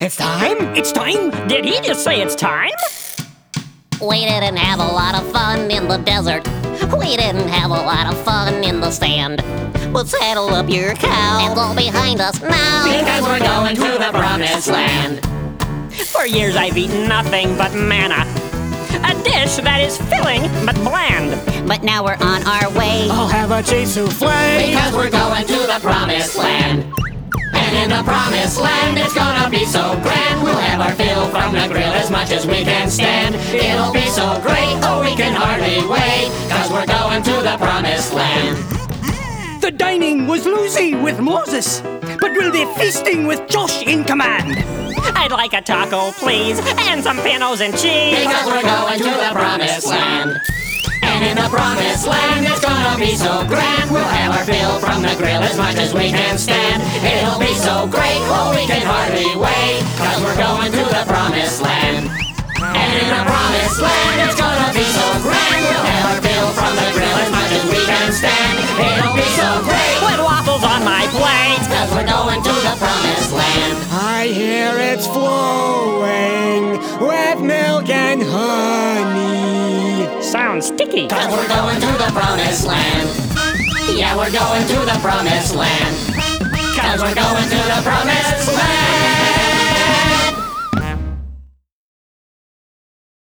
It's time? It's time? Did he just say it's time? We didn't have a lot of fun in the desert. We didn't have a lot of fun in the sand. But saddle up your cow and go behind us now, because we're going to the promised land. For years I've eaten nothing but manna, a dish that is filling but bland. But now we're on our way. I'll have a cheese souffle. Because we're going to the promised land. And in the promised land it's gonna be so grand. We'll have our fill from the grill as much as we can stand. It'll be so great, oh we can hardly wait, cause we're going to the promised land. The dining was loosey with Moses, but we'll be feasting with Josh in command. I'd like a taco, please, and some panos and cheese. Because we're going to the promised land. And in the promised land it's gonna be so grand. We'll have our fill from the grill as much as we can stand. It'll be so great, oh we can hardly wait, cause we're going to the promised land. And in the promised land it's gonna be so grand. We'll have our fill from the grill as much as we can stand. It'll be so great, With waffles on my plate. cause we're going to the promised land. I hear it's flowing with milk and honey. Sounds sticky. Cause we're going to the promised land. Yeah, we're going to the promised land. Cause we're going to the promised land.